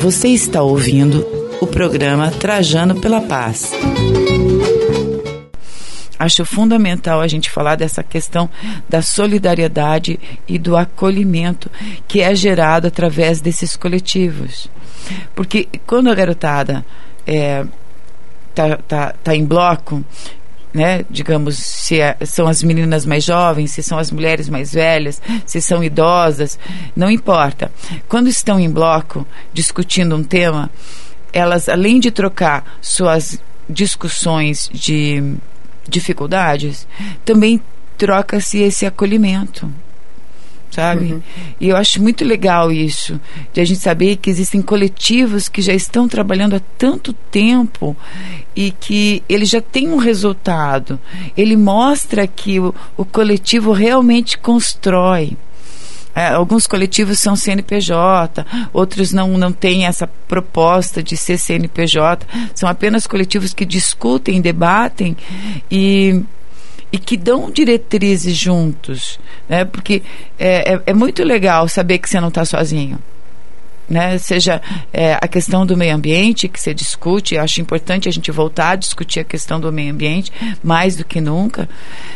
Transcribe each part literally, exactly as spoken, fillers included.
Você está ouvindo o programa Trajando pela Paz. Acho fundamental a gente falar dessa questão da solidariedade e do acolhimento que é gerado através desses coletivos. Porque quando a garotada é, tá, tá, tá em bloco, né, digamos, se é, são as meninas mais jovens, se são as mulheres mais velhas, se são idosas, não importa. Quando estão em bloco discutindo um tema, elas, além de trocar suas discussões de dificuldades, também troca-se esse acolhimento, sabe? Uhum. E eu acho muito legal isso, de a gente saber que existem coletivos que já estão trabalhando há tanto tempo e que ele já tem um resultado. Ele mostra que o, o coletivo realmente constrói. É, alguns coletivos são C N P J, outros não, não têm essa proposta de ser C N P J, são apenas coletivos que discutem, debatem e, e que dão diretrizes juntos, né? Porque é, é, é muito legal saber que você não está sozinho. Né? Seja é, a questão do meio ambiente que você discute, eu acho importante a gente voltar a discutir a questão do meio ambiente mais do que nunca.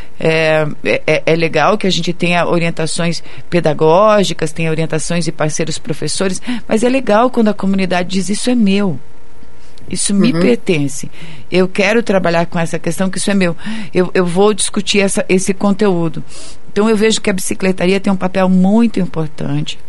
É, é, é legal que a gente tenha orientações pedagógicas, tenha orientações de parceiros professores, mas é legal quando a comunidade diz: isso é meu, isso me uhum. pertence, eu quero trabalhar com essa questão, que isso é meu, eu, eu vou discutir essa, esse conteúdo. Então eu vejo que a bicicletaria tem um papel muito importante.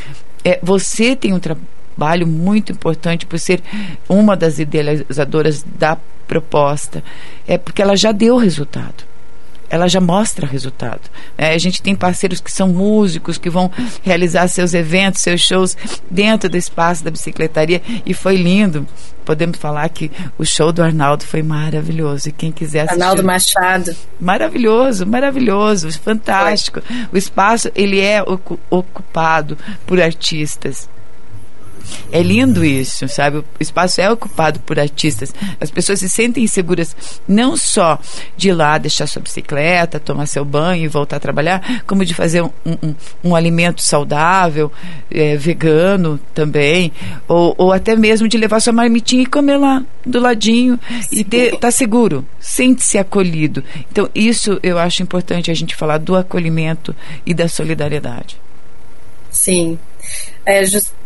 É, você tem um trabalho muito importante por ser uma das idealizadoras da proposta, é porque ela já deu resultado, ela já mostra resultado. É, a gente tem parceiros que são músicos, que vão realizar seus eventos, seus shows dentro do espaço da bicicletaria, e foi lindo. Podemos falar que o show do Arnaldo foi maravilhoso, e quem quiser assistir... Arnaldo Machado. Maravilhoso, maravilhoso, fantástico. Foi. O espaço, ele é ocu- ocupado por artistas. É lindo isso, sabe? O espaço é ocupado por artistas. As pessoas se sentem seguras não só de ir lá deixar sua bicicleta, tomar seu banho e voltar a trabalhar, como de fazer um, um, um alimento saudável, é, vegano também, ou, ou até mesmo de levar sua marmitinha e comer lá do ladinho. Sim. E ter, tá seguro, sente-se acolhido. Então isso eu acho importante a gente falar do acolhimento e da solidariedade. Sim, é justo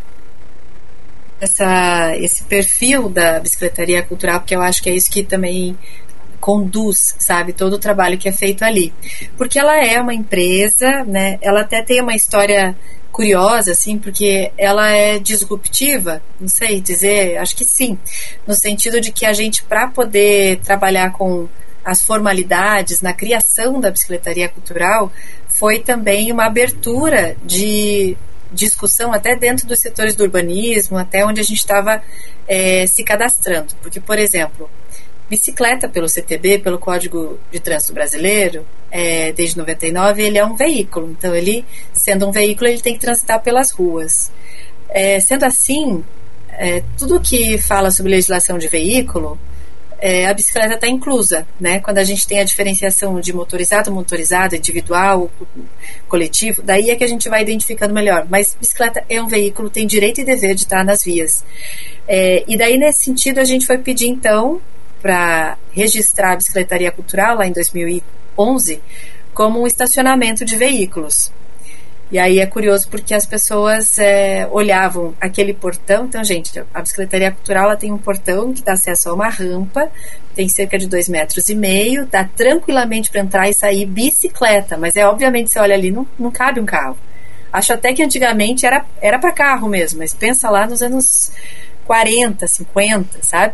Essa, esse perfil da bicicletaria cultural, porque eu acho que é isso que também conduz, sabe, todo o trabalho que é feito ali. Porque ela é uma empresa, né, ela até tem uma história curiosa, assim, porque ela é disruptiva, não sei dizer, acho que sim, no sentido de que a gente, para poder trabalhar com as formalidades na criação da bicicletaria cultural, foi também uma abertura de discussão até dentro dos setores do urbanismo, até onde a gente estava é, se cadastrando. Porque, por exemplo, bicicleta pelo C T B, pelo Código de Trânsito Brasileiro, é, desde noventa e nove, ele é um veículo. Então, ele, sendo um veículo, ele tem que transitar pelas ruas. É, sendo assim, é, tudo que fala sobre legislação de veículo, É, a bicicleta está inclusa, né? Quando a gente tem a diferenciação de motorizado, motorizado, individual, coletivo, daí é que a gente vai identificando melhor. Mas bicicleta é um veículo, tem direito e dever de estar nas vias. É, e daí, nesse sentido, a gente foi pedir, então, para registrar a bicicletaria cultural, lá em dois mil e onze, como um estacionamento de veículos. E aí é curioso porque as pessoas é, olhavam aquele portão. Então, gente, a bicicletaria cultural, ela tem um portão que dá acesso a uma rampa, tem cerca de dois metros e meio, dá tranquilamente para entrar e sair bicicleta, mas é obviamente, você olha ali, não, não cabe um carro. Acho até que antigamente era, era para carro mesmo, mas pensa lá nos anos quarenta, cinquenta, sabe?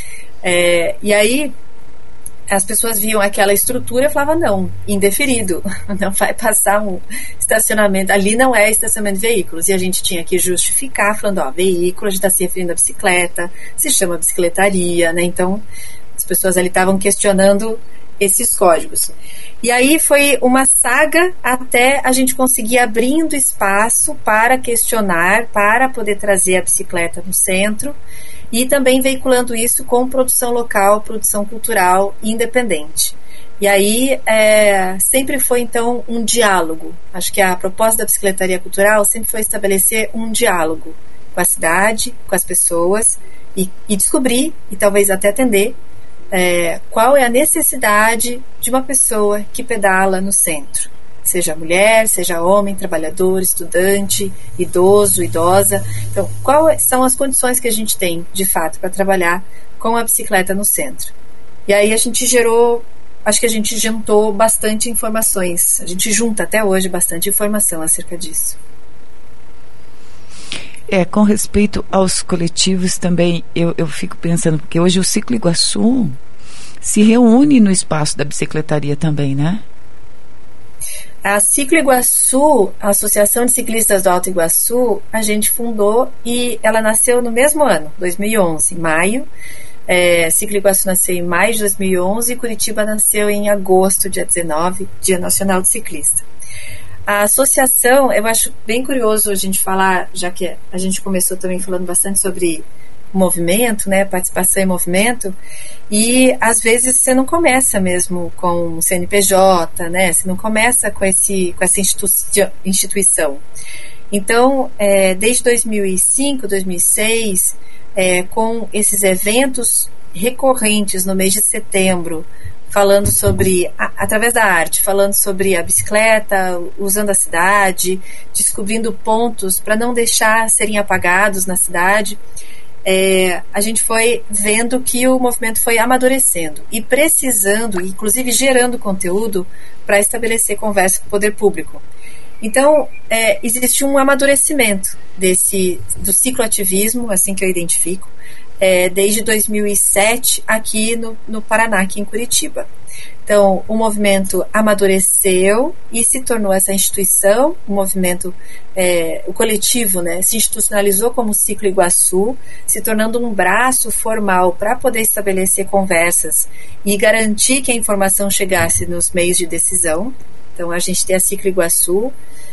É, e aí as pessoas viam aquela estrutura e falavam: não, indeferido, não vai passar um estacionamento, ali não é estacionamento de veículos. E a gente tinha que justificar, falando: ó, veículo, a gente está se referindo à bicicleta, se chama bicicletaria, né? Então as pessoas ali estavam questionando esses códigos. E aí foi uma saga até a gente conseguir abrindo espaço para questionar, para poder trazer a bicicleta no centro, e também veiculando isso com produção local, produção cultural independente. E aí é, sempre foi então um diálogo. Acho que a proposta da bicicletaria cultural sempre foi estabelecer um diálogo com a cidade, com as pessoas, e, e descobrir, e talvez até atender, é, qual é a necessidade de uma pessoa que pedala no centro. Seja mulher, seja homem, trabalhador, estudante, idoso, idosa. Então, quais são as condições que a gente tem, de fato, para trabalhar com a bicicleta no centro? E aí a gente gerou, acho que a gente juntou bastante informações. A gente junta até hoje bastante informação acerca disso. É, com respeito aos coletivos também, eu, eu fico pensando, porque hoje o Ciclo Iguaçu se reúne no espaço da bicicletaria também, né? A Ciclo Iguaçu, a Associação de Ciclistas do Alto Iguaçu, a gente fundou e ela nasceu no mesmo ano, dois mil e onze, em maio. É, Ciclo Iguaçu nasceu em maio de dois mil e onze e Curitiba nasceu em agosto, dia dezenove, Dia Nacional do Ciclista. A associação, eu acho bem curioso a gente falar, já que a gente começou também falando bastante sobre movimento, né, participação em movimento, e às vezes você não começa mesmo com o C N P J, né, você não começa com, esse, com essa institu- instituição. Então, é, desde dois mil e cinco, dois mil e seis, é, com esses eventos recorrentes no mês de setembro, falando sobre, a, através da arte, falando sobre a bicicleta, usando a cidade, descobrindo pontos para não deixar serem apagados na cidade, é, a gente foi vendo que o movimento foi amadurecendo e precisando, inclusive gerando conteúdo para estabelecer conversa com o poder público. Então, é, existe um amadurecimento desse, do cicloativismo, assim que eu identifico, é, desde dois mil e sete aqui no, no Paraná, aqui em Curitiba. Então, o movimento amadureceu e se tornou essa instituição, o movimento, é, o coletivo, né, se institucionalizou como Ciclo Iguaçu, se tornando um braço formal para poder estabelecer conversas e garantir que a informação chegasse nos meios de decisão. Então, a gente tem a Ciclo Iguaçu,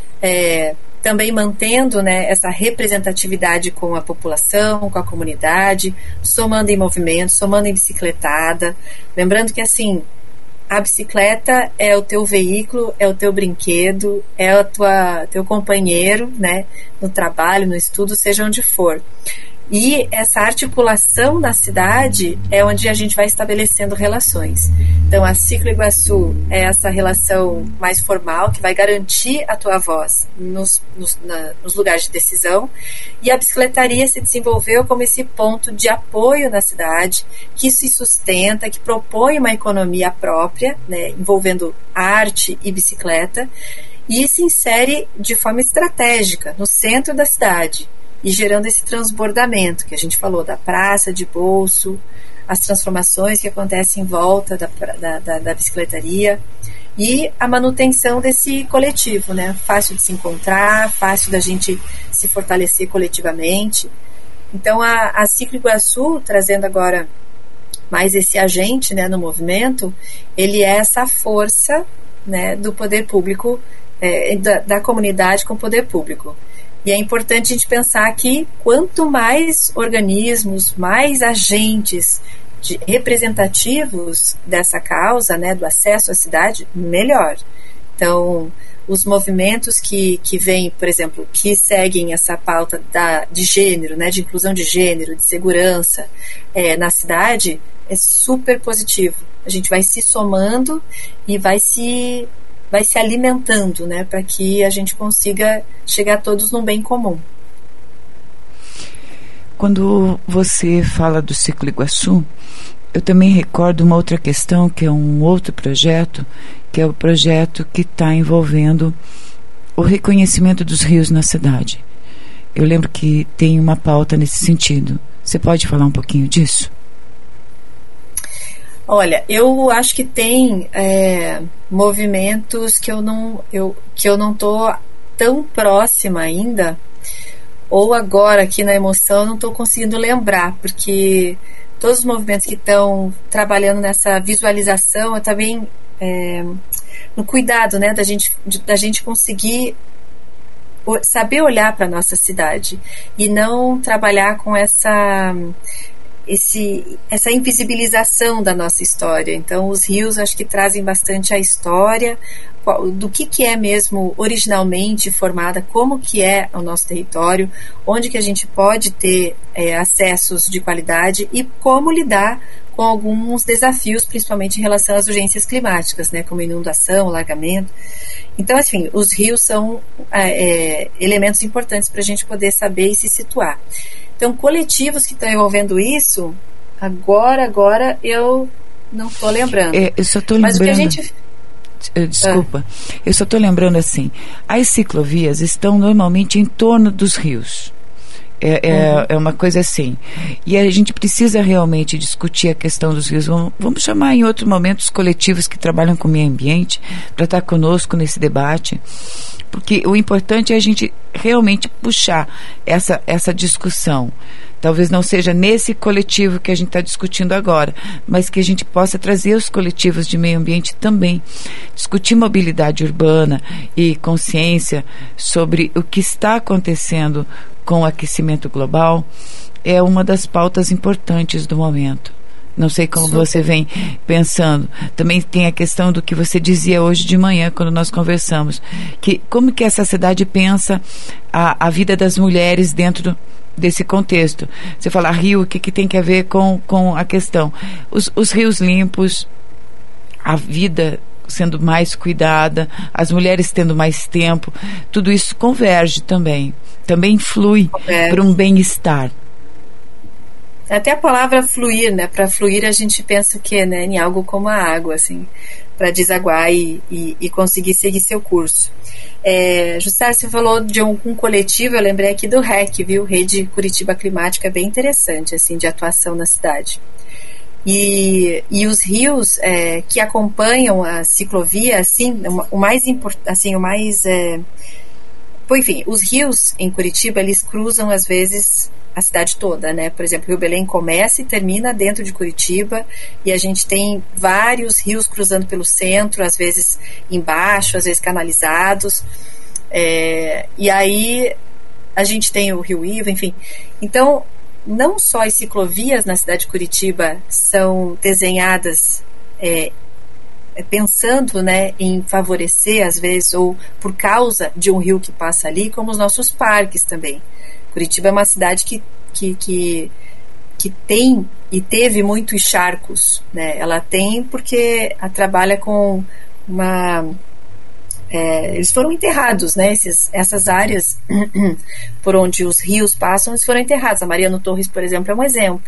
é, também mantendo, né, essa representatividade com a população, com a comunidade, somando em movimento, somando em bicicletada. Lembrando que, assim, a bicicleta é o teu veículo, é o teu brinquedo, é o tua, teu companheiro, né, no trabalho, no estudo, seja onde for. E essa articulação na cidade é onde a gente vai estabelecendo relações. Então, a Ciclo Iguaçu é essa relação mais formal, que vai garantir a tua voz nos, nos, na, nos lugares de decisão. E a bicicletaria se desenvolveu como esse ponto de apoio na cidade, que se sustenta, que propõe uma economia própria, né, envolvendo arte e bicicleta, e se insere de forma estratégica no centro da cidade, e gerando esse transbordamento que a gente falou da praça de bolso, as transformações que acontecem em volta da, da, da, da bicicletaria e a manutenção desse coletivo, né? Fácil de se encontrar, fácil da gente se fortalecer coletivamente. Então a, a Ciclo Iguaçu, trazendo agora mais esse agente, né, no movimento, ele é essa força, né, do poder público, é, da, da comunidade com o poder público. E é importante a gente pensar que quanto mais organismos, mais agentes de, representativos dessa causa, né, do acesso à cidade, melhor. Então, os movimentos que, que vêm, por exemplo, que seguem essa pauta da, de gênero, né, de inclusão de gênero, de segurança é, na cidade, é super positivo. A gente vai se somando e vai se... vai se alimentando, né, para que a gente consiga chegar todos num bem comum. Quando você fala do Ciclo Iguaçu, eu também recordo uma outra questão, que é um outro projeto, que é o projeto que está envolvendo o reconhecimento dos rios na cidade. Eu lembro que tem uma pauta nesse sentido. Você pode falar um pouquinho disso? Olha, eu acho que tem é, movimentos que eu não eu, que eu não tô tão próxima ainda, ou agora aqui na emoção eu não estou conseguindo lembrar, porque todos os movimentos que estão trabalhando nessa visualização, eu também é, no cuidado, né, da gente, da gente conseguir saber olhar para a nossa cidade e não trabalhar com essa Esse, essa invisibilização da nossa história. Então, os rios acho que trazem bastante a história, qual, do que, que é mesmo originalmente formada, como que é o nosso território, onde que a gente pode ter é, acessos de qualidade e como lidar com alguns desafios, principalmente em relação às urgências climáticas, né, como inundação, alagamento. Então, assim, os rios são é, elementos importantes para a gente poder saber e se situar. Então, coletivos que estão envolvendo isso, agora, agora eu não estou lembrando. É, eu só estou lembrando... Mas o que a gente... Desculpa, ah. eu só estou lembrando assim, as ciclovias estão normalmente em torno dos rios. É, é, uhum. é uma coisa assim. E a gente precisa realmente discutir a questão dos rios. Vamos, vamos chamar em outro momento os coletivos que trabalham com o meio ambiente para estar conosco nesse debate, porque o importante é a gente realmente puxar essa, essa discussão. Talvez não seja nesse coletivo que a gente está discutindo agora, mas que a gente possa trazer os coletivos de meio ambiente também. Discutir mobilidade urbana e consciência sobre o que está acontecendo com o aquecimento global é uma das pautas importantes do momento. Não sei como Super. Você vem pensando. Também tem a questão do que você dizia hoje de manhã, quando nós conversamos, que como que essa cidade pensa a, a vida das mulheres dentro do, desse contexto. Você fala rio, o que, que tem que ver com, com a questão? Os, os rios limpos, a vida sendo mais cuidada, as mulheres tendo mais tempo, tudo isso converge também. Também flui para um bem-estar. Até a palavra fluir, né? Para fluir a gente pensa o quê, né? Em algo como a água, assim, para desaguar e, e, e conseguir seguir seu curso. É, Jussara, você falou de um, um coletivo, eu lembrei aqui do R E C, viu? Rede Curitiba Climática, é bem interessante, assim, de atuação na cidade. E, e os rios é, que acompanham a ciclovia, assim, o mais importante, assim, o mais... É, Bom, enfim, os rios em Curitiba, eles cruzam às vezes a cidade toda, né? Por exemplo, o Rio Belém começa e termina dentro de Curitiba e a gente tem vários rios cruzando pelo centro, às vezes embaixo, às vezes canalizados. É, e aí a gente tem o Rio Iva, enfim. Então, não só as ciclovias na cidade de Curitiba são desenhadas é, pensando, né, em favorecer, às vezes, ou por causa de um rio que passa ali, como os nossos parques também. Curitiba é uma cidade que, que, que, que tem e teve muitos charcos, né? Ela tem porque ela trabalha com uma... É, eles foram enterrados, né? Esses, essas áreas por onde os rios passam, eles foram enterrados. A Mariano Torres, por exemplo, é um exemplo.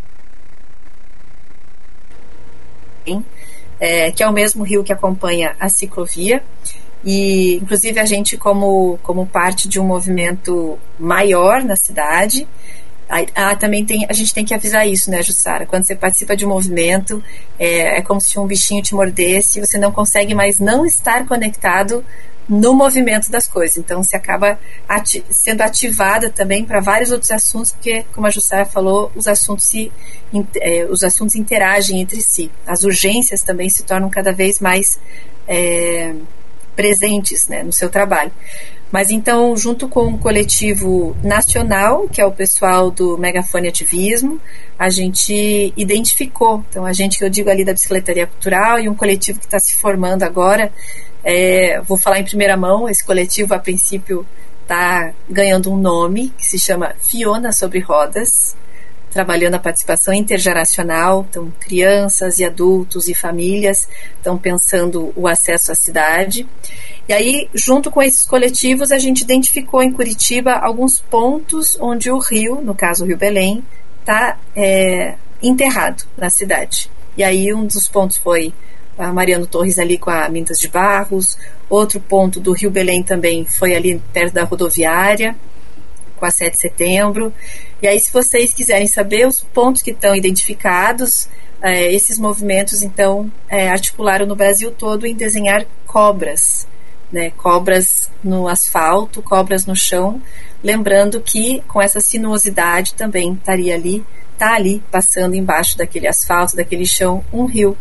É, que é o mesmo rio que acompanha a ciclovia e inclusive a gente como, como parte de um movimento maior na cidade, ah, também tem, a gente tem que avisar isso, né, Jussara? Quando você participa de um movimento, é, é como se um bichinho te mordesse e você não consegue mais não estar conectado no movimento das coisas. Então, você acaba ati- sendo ativada também para vários outros assuntos, porque, como a Jussara falou, os assuntos, se, eh, os assuntos interagem entre si. As urgências também se tornam cada vez mais eh, presentes, né, no seu trabalho. Mas, então, junto com um coletivo nacional, que é o pessoal do Megafone Ativismo, a gente identificou, então, a gente que eu digo ali da Bicicletaria Cultural e um coletivo que está se formando agora. É, vou falar em primeira mão, esse coletivo a princípio está ganhando um nome que se chama Fiona Sobre Rodas, trabalhando a participação intergeracional, então crianças e adultos e famílias estão pensando o acesso à cidade. E aí, junto com esses coletivos, a gente identificou em Curitiba alguns pontos onde o rio, no caso o Rio Belém, está é, enterrado na cidade. E aí um dos pontos foi a Mariano Torres ali com a Mintas de Barros, outro ponto do Rio Belém também foi ali perto da rodoviária, com a sete de setembro. E aí, se vocês quiserem saber os pontos que estão identificados, é, esses movimentos, então, é, articularam no Brasil todo em desenhar cobras, né? Cobras no asfalto, cobras no chão, lembrando que com essa sinuosidade também estaria ali, está ali, passando embaixo daquele asfalto, daquele chão, um rio.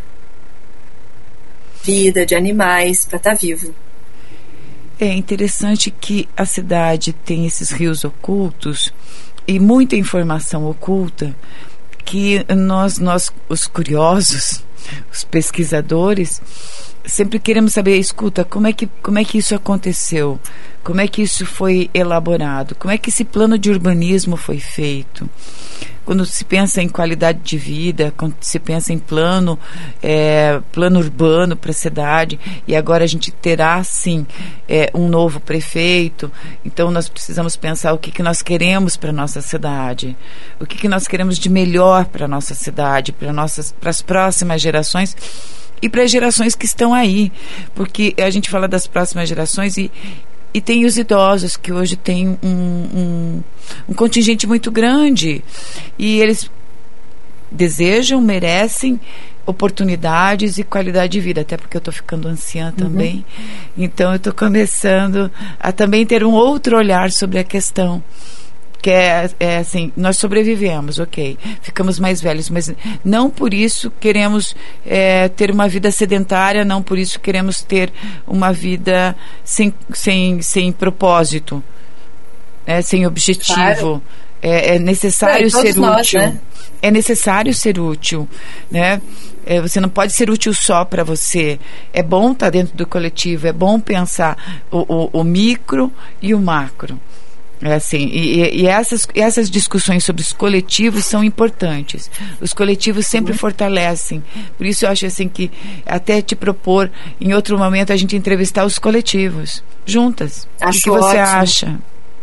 Vida de animais para estar vivo. É interessante que a cidade tem esses rios ocultos e muita informação oculta que nós, nós os curiosos, os pesquisadores, sempre queremos saber, escuta, como é que, como é que isso aconteceu? Como é que isso foi elaborado? Como é que esse plano de urbanismo foi feito? Quando se pensa em qualidade de vida, quando se pensa em plano, é, plano urbano para a cidade, e agora a gente terá, sim, é, um novo prefeito, então nós precisamos pensar o que, que nós queremos para a nossa cidade, o que, que nós queremos de melhor para a nossa cidade, para nossas, para as próximas gerações, e para as gerações que estão aí, porque a gente fala das próximas gerações e, e tem os idosos que hoje têm um, um, um contingente muito grande e eles desejam, merecem oportunidades e qualidade de vida, até porque eu estou ficando anciã também, uhum. Então eu estou começando a também ter um outro olhar sobre a questão. Que é, é assim, nós sobrevivemos, ok, ficamos mais velhos, mas não por isso queremos é, ter uma vida sedentária, não por isso queremos ter uma vida sem, sem, sem propósito, é, sem objetivo. Claro. É, é necessário é, ser nós, útil. Né? É necessário ser útil, né? É, você não pode ser útil só para você. É bom estar dentro do coletivo, é bom pensar o, o, o micro e o macro. É assim, e, e essas, essas discussões sobre os coletivos são importantes. Os coletivos sempre uhum. fortalecem. Por isso eu acho assim que até te propor em outro momento a gente entrevistar os coletivos juntas. Acho o que você ótimo. Acha?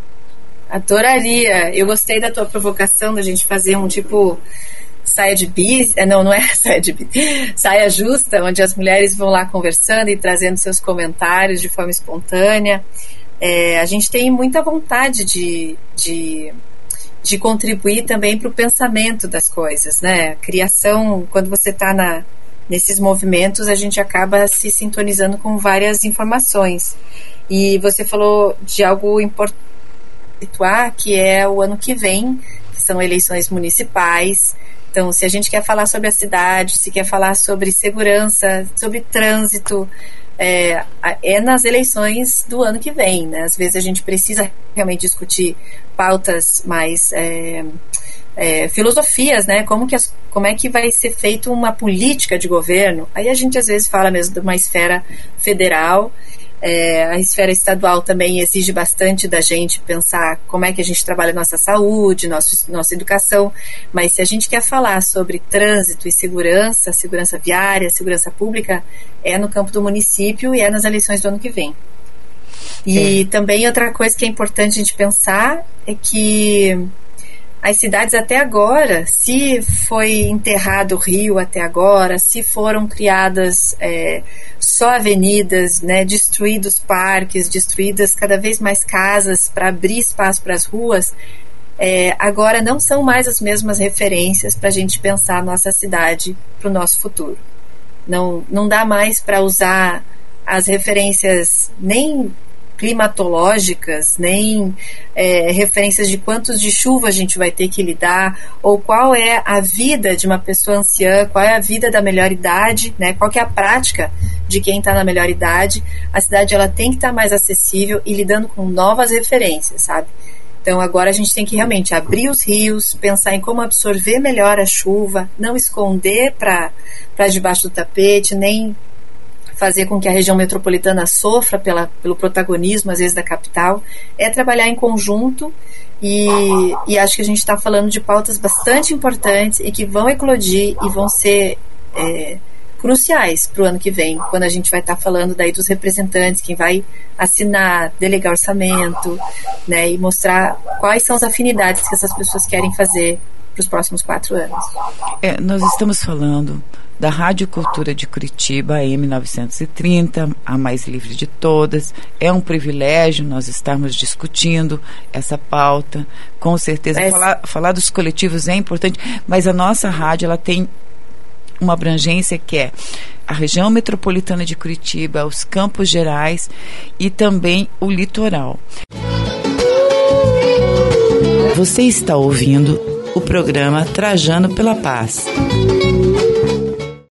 Adoraria. Eu gostei da tua provocação da gente fazer um tipo saia de bis, não, não é saia de bis, saia justa, onde as mulheres vão lá conversando e trazendo seus comentários de forma espontânea. É, a gente tem muita vontade de, de, de contribuir também para o pensamento das coisas, né? Criação, quando você está nesses movimentos, a gente acaba se sintonizando com várias informações. E você falou de algo importante, que é o ano que vem, que são eleições municipais. Então, se a gente quer falar sobre a cidade, se quer falar sobre segurança, sobre trânsito, É, é nas eleições do ano que vem, né? Às vezes a gente precisa realmente discutir pautas mais é, é, filosofias, né? Como, que as, como é que vai ser feita uma política de governo. Aí a gente às vezes fala mesmo de uma esfera federal. É, a esfera estadual também exige bastante da gente pensar como é que a gente trabalha nossa saúde, nosso, nossa educação, mas se a gente quer falar sobre trânsito e segurança, segurança viária, segurança pública, é no campo do município e é nas eleições do ano que vem. E é. também outra coisa que é importante a gente pensar é que as cidades até agora, se foi enterrado o rio até agora, se foram criadas é, só avenidas, né, destruídos parques, destruídas cada vez mais casas para abrir espaço para as ruas, é, agora não são mais as mesmas referências para a gente pensar a nossa cidade para o nosso futuro. Não, não dá mais para usar as referências nem climatológicas, nem é, referências de quantos de chuva a gente vai ter que lidar, ou qual é a vida de uma pessoa anciã, qual é a vida da melhor idade, né? Qual que é a prática de quem está na melhor idade. A cidade ela tem que estar tá mais acessível e lidando com novas referências, sabe? Então agora a gente tem que realmente abrir os rios, pensar em como absorver melhor a chuva, não esconder para debaixo do tapete, nem fazer com que a região metropolitana sofra pela, pelo protagonismo, às vezes, da capital, é trabalhar em conjunto e, e acho que a gente está falando de pautas bastante importantes e que vão eclodir e vão ser é, cruciais para o ano que vem, quando a gente vai estar tá falando daí dos representantes, quem vai assinar, delegar orçamento, né, e mostrar quais são as afinidades que essas pessoas querem fazer para os próximos quatro anos. É, nós estamos falando da Rádio Cultura de Curitiba, A M novecentos e trinta, a mais livre de todas. É um privilégio nós estarmos discutindo essa pauta. Com certeza, é. falar, falar dos coletivos é importante, mas a nossa rádio ela tem uma abrangência que é a região metropolitana de Curitiba, os Campos Gerais e também o litoral. Você está ouvindo o programa Trajano pela Paz.